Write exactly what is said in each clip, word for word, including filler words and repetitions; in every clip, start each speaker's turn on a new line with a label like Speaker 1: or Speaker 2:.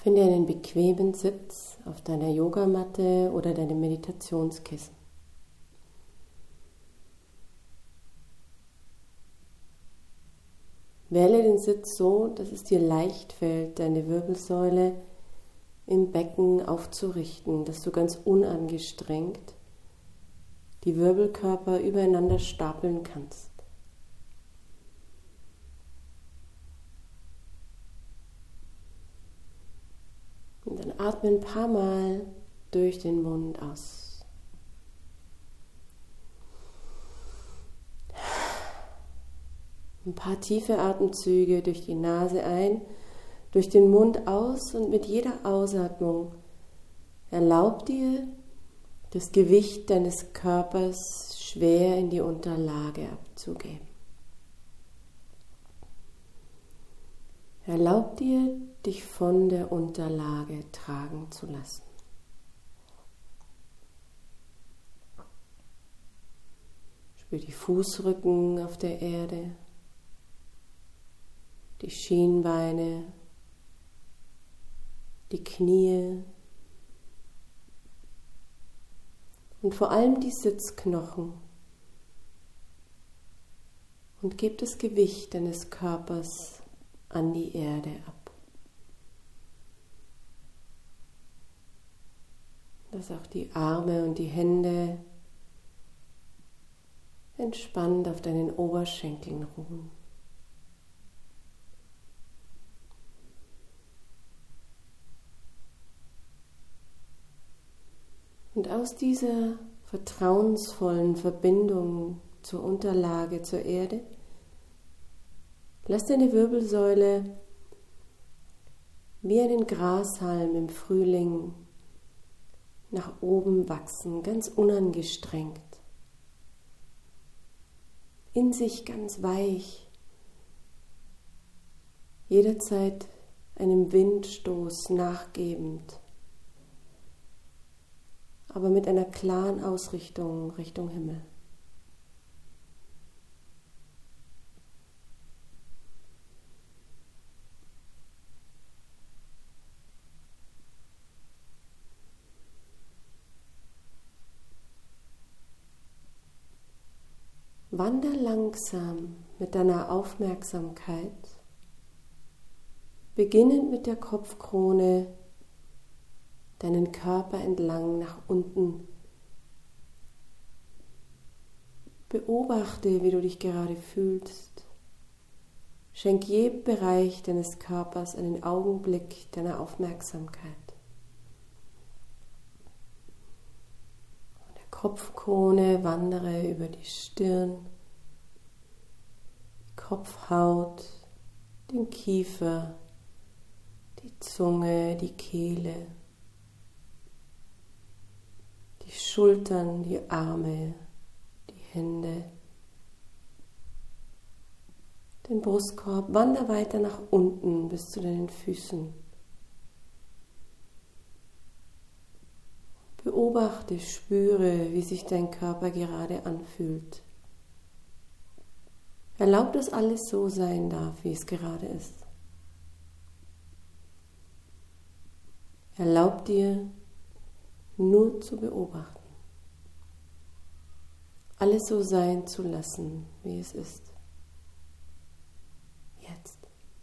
Speaker 1: Finde einen bequemen Sitz auf deiner Yogamatte oder deinem Meditationskissen. Wähle den Sitz so, dass es dir leicht fällt, deine Wirbelsäule im Becken aufzurichten, dass du ganz unangestrengt die Wirbelkörper übereinander stapeln kannst. Und dann atme ein paar Mal durch den Mund aus. Ein paar tiefe Atemzüge durch die Nase ein, durch den Mund aus und mit jeder Ausatmung erlaub dir, das Gewicht deines Körpers schwer in die Unterlage abzugeben. Erlaub dir, dich von der Unterlage tragen zu lassen. Spür die Fußrücken auf der Erde, die Schienbeine, die Knie und vor allem die Sitzknochen. Und gib das Gewicht deines Körpers an die Erde ab. Lass auch die Arme und die Hände entspannt auf deinen Oberschenkeln ruhen. Und aus dieser vertrauensvollen Verbindung zur Unterlage, zur Erde, lass deine Wirbelsäule wie einen Grashalm im Frühling nach oben wachsen, ganz unangestrengt, in sich ganz weich, jederzeit einem Windstoß nachgebend, aber mit einer klaren Ausrichtung Richtung Himmel. Wander langsam mit deiner Aufmerksamkeit, beginnend mit der Kopfkrone, deinen Körper entlang nach unten. Beobachte, wie du dich gerade fühlst. Schenk jedem Bereich deines Körpers einen Augenblick deiner Aufmerksamkeit. Von der Kopfkrone wandere über die Stirn, die Kopfhaut, den Kiefer, die Zunge, die Kehle, die Schultern, die Arme, die Hände, den Brustkorb, wander weiter nach unten bis zu deinen Füßen. Beobachte, spüre, wie sich dein Körper gerade anfühlt. Erlaub, dass alles so sein darf, wie es gerade ist. Erlaub dir, nur zu beobachten. Alles so sein zu lassen, wie es ist. Jetzt.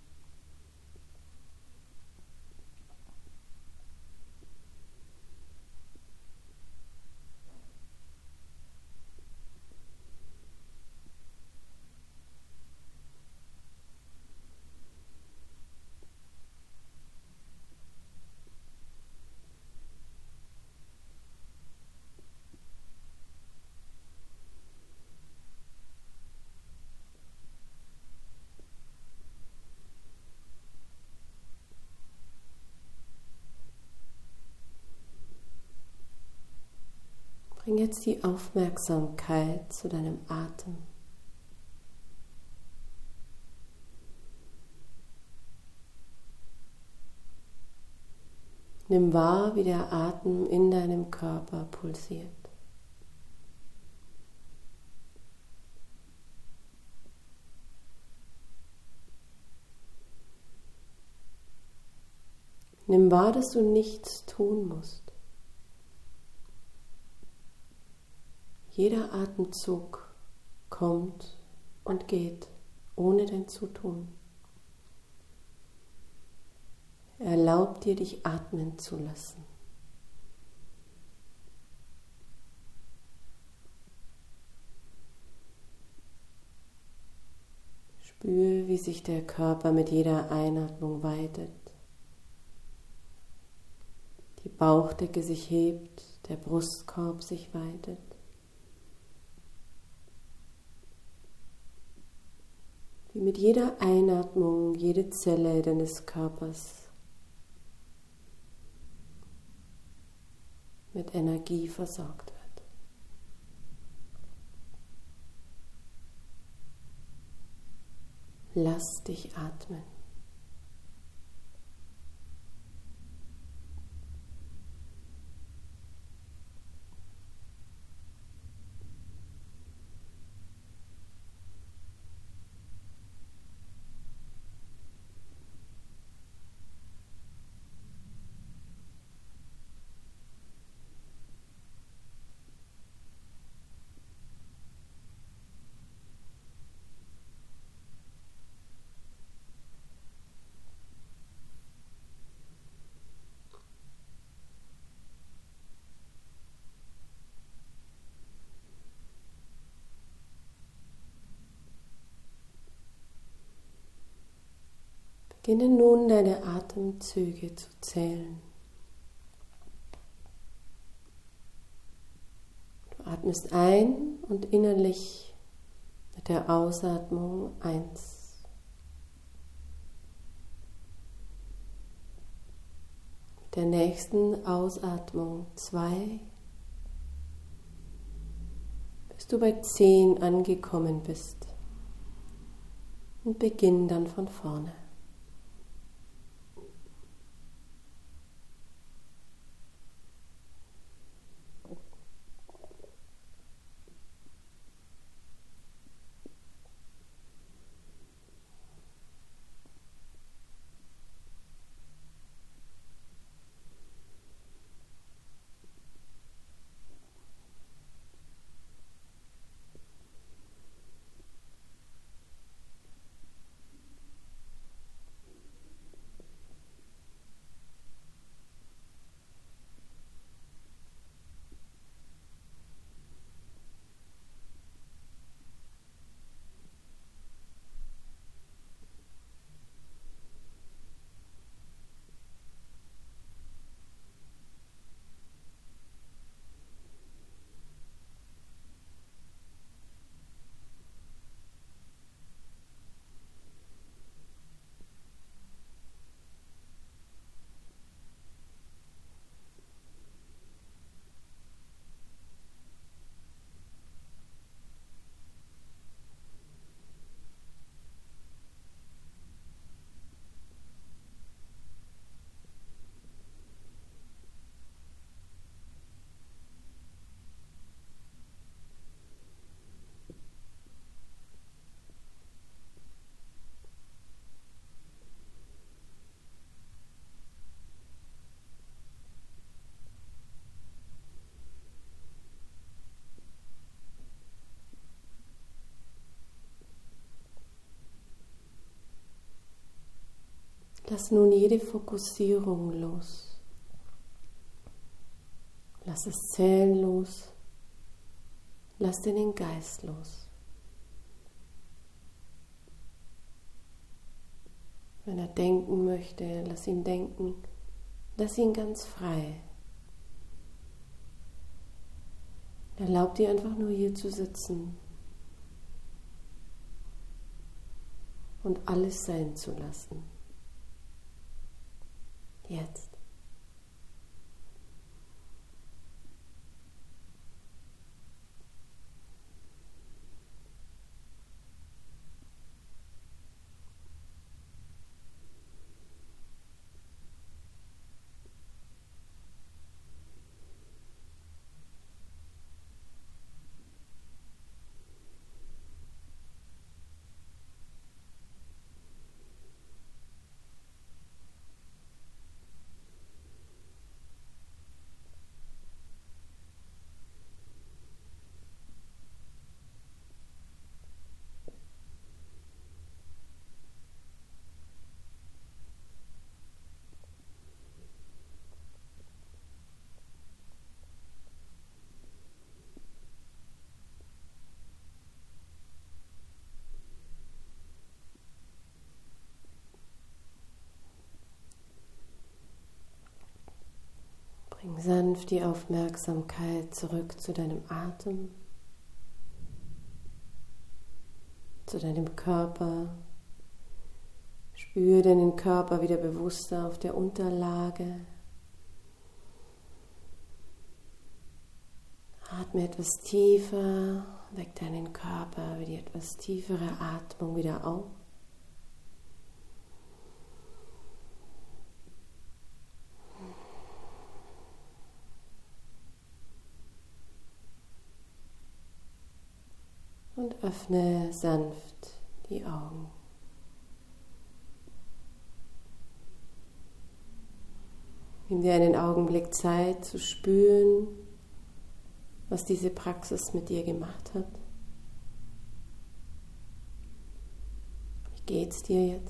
Speaker 1: Bring jetzt die Aufmerksamkeit zu deinem Atem. Nimm wahr, wie der Atem in deinem Körper pulsiert. Nimm wahr, dass du nichts tun musst. Jeder Atemzug kommt und geht, ohne dein Zutun. Erlaub dir, dich atmen zu lassen. Spüre, wie sich der Körper mit jeder Einatmung weitet. Die Bauchdecke sich hebt, der Brustkorb sich weitet. Wie mit jeder Einatmung jede Zelle deines Körpers mit Energie versorgt wird. Lass dich atmen. Beginne nun deine Atemzüge zu zählen. Du atmest ein und innerlich mit der Ausatmung eins. Mit der nächsten Ausatmung zwei, bis du bei zehn angekommen bist. Und beginn dann von vorne. Lass nun jede Fokussierung los. Lass das Zählen los. Lass den Geist los. Wenn er denken möchte, lass ihn denken. Lass ihn ganz frei. Erlaub dir einfach nur hier zu sitzen und alles sein zu lassen. Jetzt. Bring sanft die Aufmerksamkeit zurück zu deinem Atem, zu deinem Körper. Spüre deinen Körper wieder bewusster auf der Unterlage. Atme etwas tiefer, weck deinen Körper über die etwas tiefere Atmung wieder auf. Und öffne sanft die Augen. Nimm dir einen Augenblick Zeit zu spüren, was diese Praxis mit dir gemacht hat. Wie geht's dir jetzt?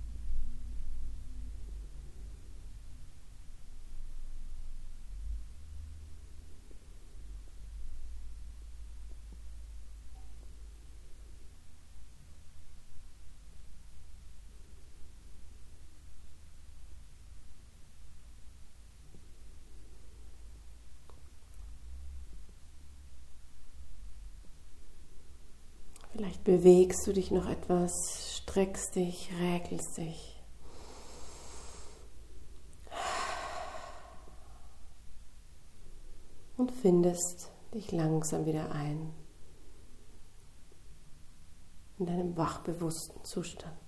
Speaker 1: Vielleicht bewegst du dich noch etwas, streckst dich, räkelst dich. Und findest dich langsam wieder ein in deinem wachbewussten Zustand.